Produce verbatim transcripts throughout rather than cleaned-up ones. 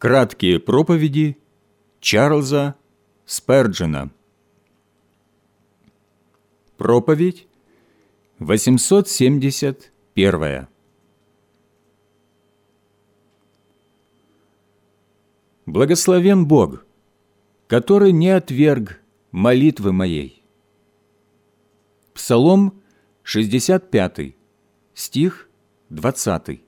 Краткие проповеди Чарльза Сперджена. Проповедь восемьсот семьдесят первая. Благословен Бог, который не отверг молитвы моей. Псалом шестьдесят пятый, стих двадцатый.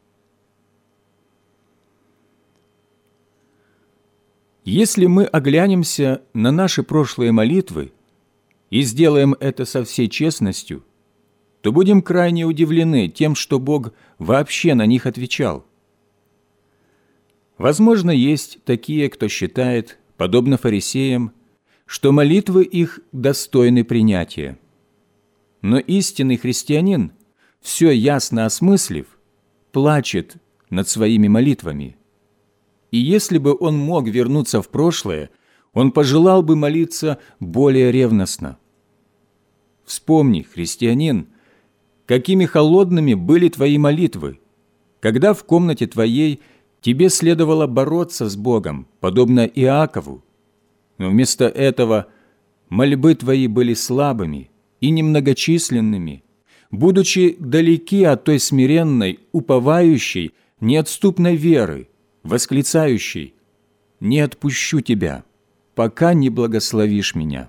Если мы оглянемся на наши прошлые молитвы и сделаем это со всей честностью, то будем крайне удивлены тем, что Бог вообще на них отвечал. Возможно, есть такие, кто считает, подобно фарисеям, что молитвы их достойны принятия. Но истинный христианин, все ясно осмыслив, плачет над своими молитвами. И если бы он мог вернуться в прошлое, он пожелал бы молиться более ревностно. Вспомни, христианин, какими холодными были твои молитвы, когда в комнате твоей тебе следовало бороться с Богом, подобно Иакову, но вместо этого мольбы твои были слабыми и немногочисленными, будучи далеки от той смиренной, уповающей, неотступной веры, восклицающий: «Не отпущу тебя, пока не благословишь меня».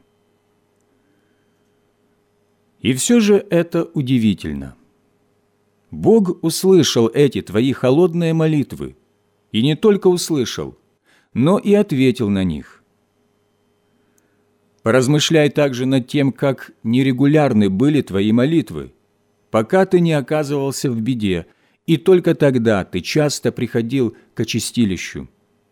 И все же это удивительно. Бог услышал эти твои холодные молитвы, и не только услышал, но и ответил на них. Поразмышляй также над тем, как нерегулярны были твои молитвы, пока ты не оказывался в беде, и только тогда ты часто приходил к очистилищу.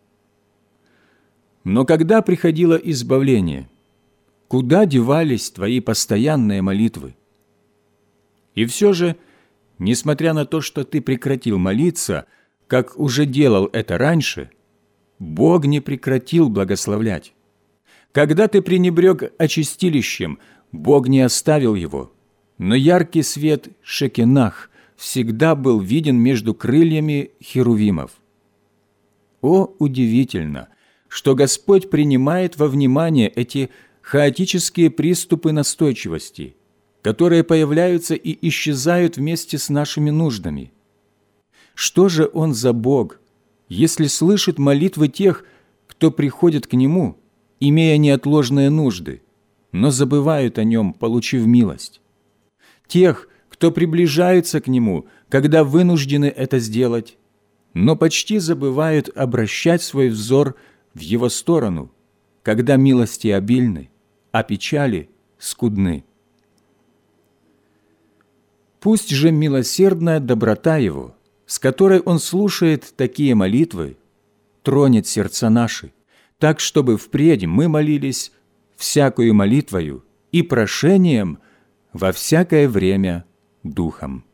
Но когда приходило избавление, куда девались твои постоянные молитвы? И все же, несмотря на то, что ты прекратил молиться, как уже делал это раньше, Бог не прекратил благословлять. Когда ты пренебрег очистилищем, Бог не оставил его, но яркий свет Шекинах всегда был виден между крыльями херувимов. О, удивительно, что Господь принимает во внимание эти хаотические приступы настойчивости, которые появляются и исчезают вместе с нашими нуждами. Что же Он за Бог, если слышит молитвы тех, кто приходит к Нему, имея неотложные нужды, но забывают о Нем, получив милость? Тех, кто приближается к Нему, когда вынуждены это сделать, но почти забывают обращать свой взор в Его сторону, когда милости обильны, а печали скудны. Пусть же милосердная доброта Его, с которой Он слушает такие молитвы, тронет сердца наши, так, чтобы впредь мы молились всякою молитвою и прошением во всякое время Духом.